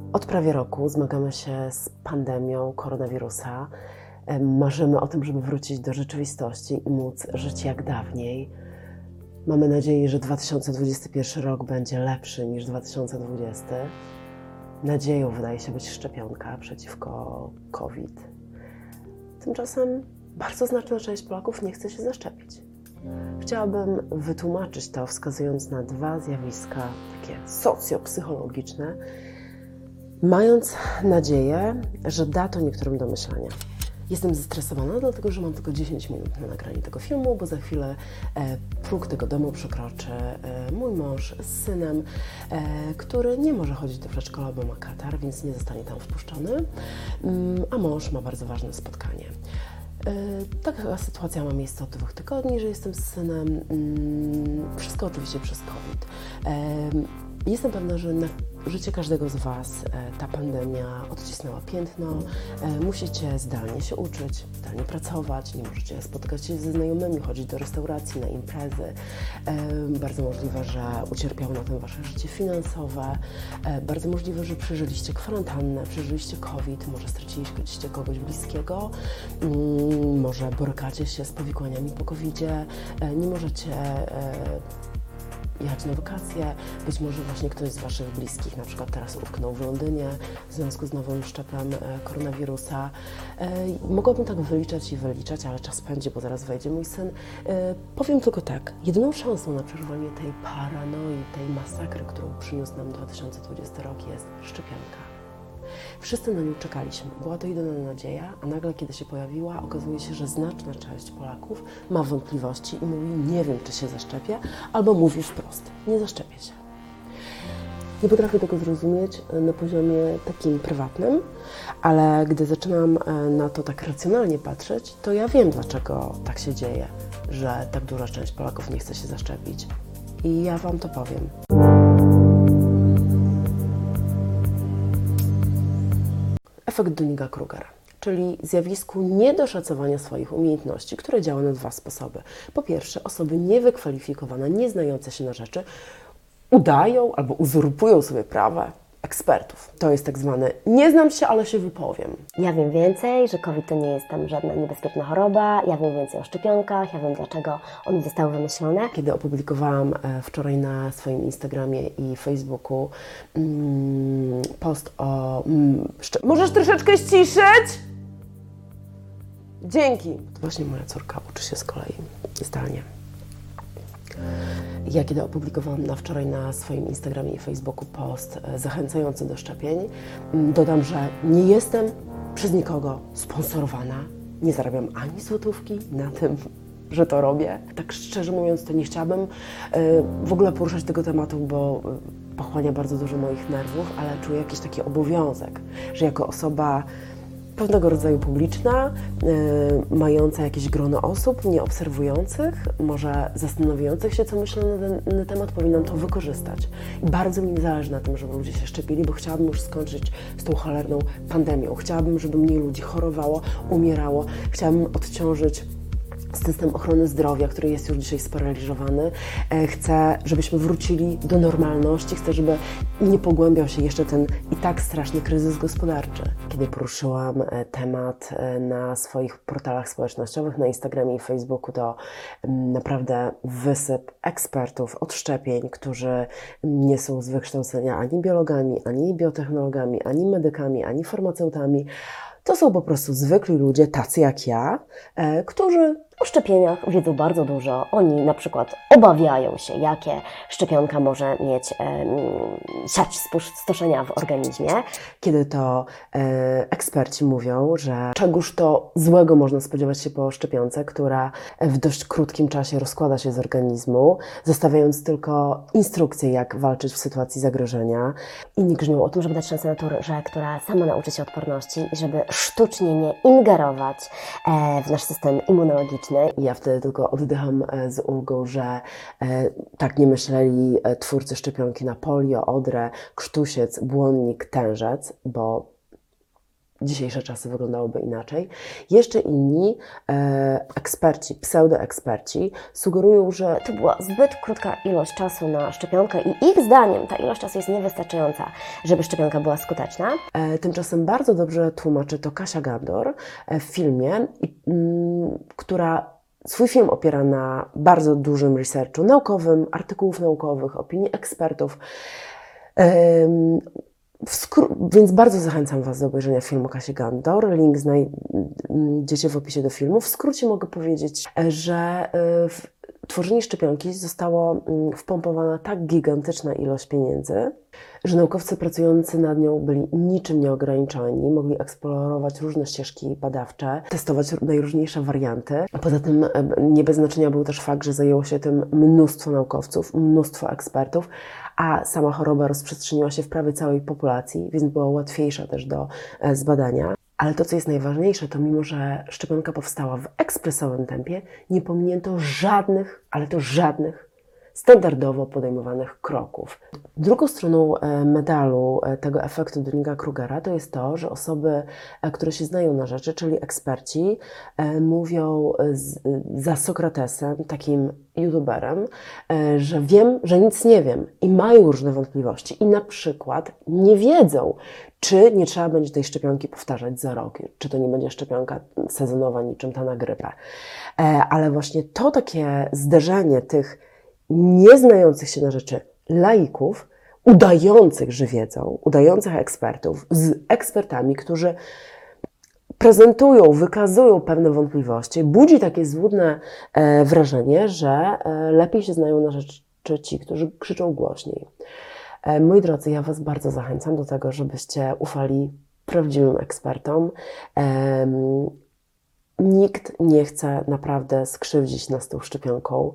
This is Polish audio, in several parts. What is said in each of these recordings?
Od prawie roku zmagamy się z pandemią koronawirusa. Marzymy o tym, żeby wrócić do rzeczywistości i móc żyć jak dawniej. Mamy nadzieję, że 2021 rok będzie lepszy niż 2020. Nadzieją wydaje się być szczepionka przeciwko COVID. Tymczasem bardzo znaczna część Polaków nie chce się zaszczepić. Chciałabym wytłumaczyć to, wskazując na dwa zjawiska takie socjopsychologiczne, mając nadzieję, że da to niektórym do myślenia. Jestem zestresowana, dlatego że mam tylko 10 minut na nagranie tego filmu, bo za chwilę próg tego domu przekroczy mój mąż z synem, który nie może chodzić do przedszkola, bo ma katar, więc nie zostanie tam wpuszczony, a mąż ma bardzo ważne spotkanie. Taka sytuacja ma miejsce od 2 tygodni, że jestem z synem. Wszystko oczywiście przez COVID. Jestem pewna, że na życie każdego z Was ta pandemia odcisnęła piętno. Musicie zdalnie się uczyć, zdalnie pracować, nie możecie spotykać się ze znajomymi, chodzić do restauracji, na imprezy. Bardzo możliwe, że ucierpiało na tym Wasze życie finansowe. Bardzo możliwe, że przeżyliście kwarantannę, przeżyliście COVID, może straciliście kogoś bliskiego, może borykacie się z powikłaniami po COVID-zie, nie możecie jechać na wakacje, być może właśnie ktoś z Waszych bliskich na przykład teraz utknął w Londynie w związku z nowym szczepem koronawirusa. Mogłabym tak wyliczać i wyliczać, ale czas pędzi, bo zaraz wejdzie mój syn. Powiem tylko tak, jedyną szansą na przerwanie tej paranoi, tej masakry, którą przyniósł nam 2020 rok, jest szczepionka. Wszyscy na nią czekaliśmy. Była to jedyna nadzieja, a nagle, kiedy się pojawiła, okazuje się, że znaczna część Polaków ma wątpliwości i mówi: nie wiem, czy się zaszczepię, albo mówi wprost: nie zaszczepię się. Nie potrafię tego zrozumieć na poziomie takim prywatnym, ale gdy zaczynam na to tak racjonalnie patrzeć, to ja wiem, dlaczego tak się dzieje, że tak duża część Polaków nie chce się zaszczepić. I ja Wam to powiem. Efekt Dunninga-Krugera, czyli zjawisku niedoszacowania swoich umiejętności, które działa na 2 sposoby. Po pierwsze, osoby niewykwalifikowane, nie znające się na rzeczy, udają albo uzurpują sobie prawa ekspertów. To jest tak zwane: nie znam się, ale się wypowiem. Ja wiem więcej, że COVID to nie jest tam żadna niebezpieczna choroba, ja wiem więcej o szczepionkach, ja wiem, dlaczego one zostały wymyślone. Kiedy opublikowałam wczoraj na swoim Instagramie i Facebooku post o... Możesz troszeczkę ściszyć? Dzięki! To właśnie moja córka uczy się z kolei zdalnie. Ja kiedy opublikowałam wczoraj na swoim Instagramie i Facebooku post zachęcający do szczepień, dodam, że nie jestem przez nikogo sponsorowana, nie zarabiam ani złotówki na tym, że to robię. Tak szczerze mówiąc, to nie chciałabym w ogóle poruszać tego tematu, bo pochłania bardzo dużo moich nerwów, ale czuję jakiś taki obowiązek, że jako osoba pewnego rodzaju publiczna, mająca jakieś grono osób nieobserwujących, może zastanawiających się, co myślą na ten temat, powinnam to wykorzystać. I bardzo mi zależy na tym, żeby ludzie się szczepili, bo chciałabym już skończyć z tą cholerną pandemią. Chciałabym, żeby mniej ludzi chorowało, umierało. Chciałabym odciążyć system ochrony zdrowia, który jest już dzisiaj sparaliżowany. Chcę, żebyśmy wrócili do normalności. Chcę, żeby nie pogłębiał się jeszcze ten i tak straszny kryzys gospodarczy. Kiedy poruszyłam temat na swoich portalach społecznościowych, na Instagramie i Facebooku, to naprawdę wysyp ekspertów od szczepień, którzy nie są z wykształcenia ani biologami, ani biotechnologami, ani medykami, ani farmaceutami. To są po prostu zwykli ludzie, tacy jak ja, którzy O szczepieniach wiedzą bardzo dużo. Oni na przykład obawiają się, jakie szczepionka może mieć siać spustoszenia w organizmie. Kiedy to eksperci mówią, że czegoż to złego można spodziewać się po szczepionce, która w dość krótkim czasie rozkłada się z organizmu, zostawiając tylko instrukcje, jak walczyć w sytuacji zagrożenia. Inni grzmią o tym, żeby dać szansę naturze, która sama nauczy się odporności i żeby sztucznie nie ingerować w nasz system immunologiczny. I ja wtedy tylko oddycham z ulgą, że tak nie myśleli twórcy szczepionki na polio, odrę, krztusiec, błonnik, tężec, bo dzisiejsze czasy wyglądałyby inaczej. Jeszcze inni eksperci, pseudoeksperci sugerują, że To była zbyt krótka ilość czasu na szczepionkę i ich zdaniem ta ilość czasu jest niewystarczająca, żeby szczepionka była skuteczna. tymczasem bardzo dobrze tłumaczy to Kasia Gandor w filmie, która swój film opiera na bardzo dużym researchu naukowym, artykułów naukowych, opinii ekspertów. Więc bardzo zachęcam Was do obejrzenia filmu Kasi Gandor. Link znajdziecie w opisie do filmu. W skrócie mogę powiedzieć, że w tworzenie szczepionki została wpompowana tak gigantyczna ilość pieniędzy, że naukowcy pracujący nad nią byli niczym nieograniczeni, mogli eksplorować różne ścieżki badawcze, testować najróżniejsze warianty. A poza tym nie bez znaczenia był też fakt, że zajęło się tym mnóstwo naukowców, mnóstwo ekspertów, a sama choroba rozprzestrzeniła się w prawie całej populacji, więc była łatwiejsza też do zbadania. Ale to, co jest najważniejsze, to mimo, że szczepionka powstała w ekspresowym tempie, nie pominięto żadnych, ale to żadnych standardowo podejmowanych kroków. Drugą stroną medalu tego efektu Dunninga-Krugera to jest to, że osoby, które się znają na rzeczy, czyli eksperci, mówią za Sokratesem, takim youtuberem, że wiem, że nic nie wiem i mają różne wątpliwości i na przykład nie wiedzą, czy nie trzeba będzie tej szczepionki powtarzać za rok, czy to nie będzie szczepionka sezonowa niczym ta na grypę. Ale właśnie to takie zderzenie tych nieznających się na rzeczy laików, udających, że wiedzą, udających ekspertów z ekspertami, którzy prezentują, wykazują pewne wątpliwości, budzi takie złudne wrażenie, że lepiej się znają na rzeczy ci, którzy krzyczą głośniej. Moi drodzy, ja Was bardzo zachęcam do tego, żebyście ufali prawdziwym ekspertom. Nikt nie chce naprawdę skrzywdzić nas tą szczepionką.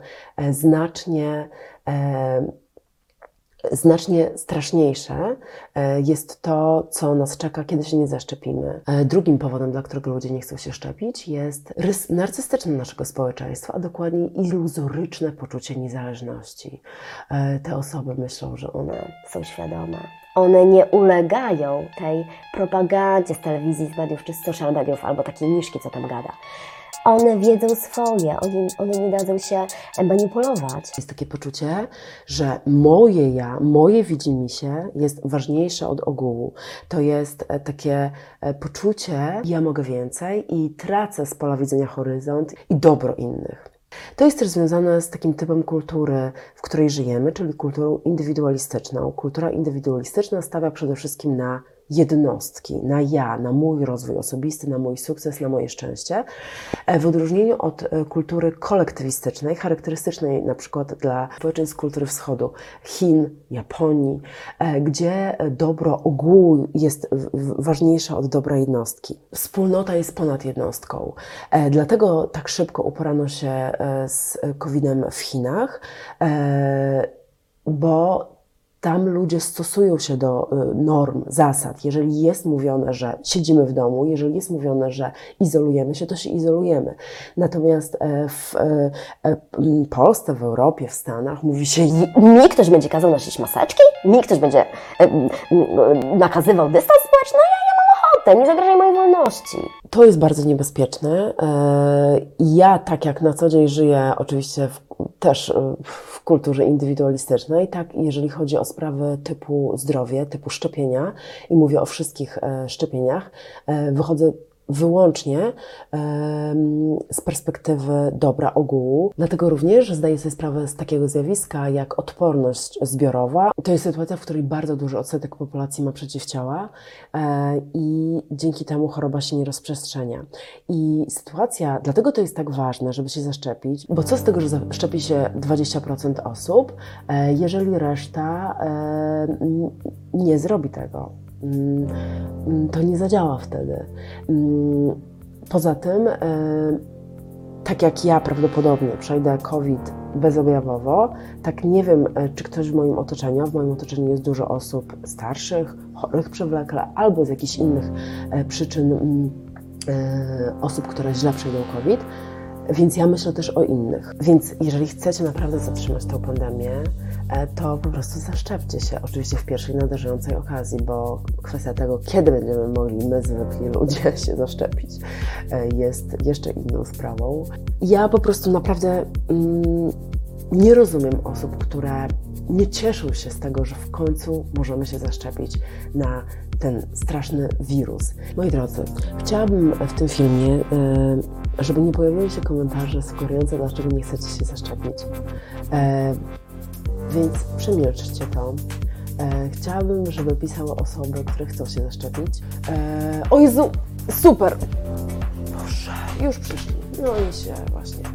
Znacznie straszniejsze jest to, co nas czeka, kiedy się nie zaszczepimy. Drugim powodem, dla którego ludzie nie chcą się szczepić, jest rys narcystyczny naszego społeczeństwa, a dokładnie iluzoryczne poczucie niezależności. Te osoby myślą, że one Są świadome. One nie ulegają tej propagandzie z telewizji, z mediów czy z social mediów albo takiej niszki, co tam gada. One wiedzą swoje, one nie dadzą się manipulować. Jest takie poczucie, że moje ja, moje widzimisię jest ważniejsze od ogółu. To jest takie poczucie, ja mogę więcej i tracę z pola widzenia horyzont i dobro innych. To jest też związane z takim typem kultury, w której żyjemy, czyli kulturą indywidualistyczną. Kultura indywidualistyczna stawia przede wszystkim na jednostki, na ja, na mój rozwój osobisty, na mój sukces, na moje szczęście, w odróżnieniu od kultury kolektywistycznej, charakterystycznej na przykład dla społeczeństw kultury wschodu, Chin, Japonii, gdzie dobro ogółu jest ważniejsze od dobra jednostki. Wspólnota jest ponad jednostką. Dlatego tak szybko uporano się z COVID-em w Chinach, bo tam ludzie stosują się do norm, zasad. Jeżeli jest mówione, że siedzimy w domu, jeżeli jest mówione, że izolujemy się, to się izolujemy. Natomiast w Polsce, w Europie, w Stanach mówi się... Mi ktoś będzie kazał nosić maseczki? Mi ktoś będzie nakazywał dystans społeczny? Ja mam ochotę, nie zagrażaj mojej wolności. To jest bardzo niebezpieczne. Ja, tak jak na co dzień żyję, oczywiście też w kulturze indywidualistycznej, tak jeżeli chodzi o sprawy typu zdrowie, typu szczepienia i mówię o wszystkich szczepieniach, wychodzę wyłącznie z perspektywy dobra ogółu. Dlatego również zdaję sobie sprawę z takiego zjawiska jak odporność zbiorowa. To jest sytuacja, w której bardzo duży odsetek populacji ma przeciwciała i dzięki temu choroba się nie rozprzestrzenia. I sytuacja, dlatego to jest tak ważne, żeby się zaszczepić, bo co z tego, że zaszczepi się 20% osób, jeżeli reszta nie zrobi tego? To nie zadziała wtedy. Poza tym, tak jak ja prawdopodobnie przejdę COVID bezobjawowo, tak nie wiem, czy ktoś w moim otoczeniu jest dużo osób starszych, chorych przewlekle, albo z jakichś innych przyczyn osób, które źle przejdą COVID, więc ja myślę też o innych. Więc jeżeli chcecie naprawdę zatrzymać tę pandemię, to po prostu zaszczepcie się. Oczywiście w pierwszej nadarzającej okazji, bo kwestia tego, kiedy będziemy mogli my, zwykli ludzie, się zaszczepić, jest jeszcze inną sprawą. Ja po prostu naprawdę nie rozumiem osób, które nie cieszą się z tego, że w końcu możemy się zaszczepić na ten straszny wirus. Moi drodzy, chciałabym w tym filmie, żeby nie pojawiły się komentarze sugerujące, dlaczego nie chcecie się zaszczepić. Więc przemilczcie to. Chciałabym, żeby pisały osoby, które chcą się zaszczepić. O Jezu, super! Boże, już przyszli. No i się właśnie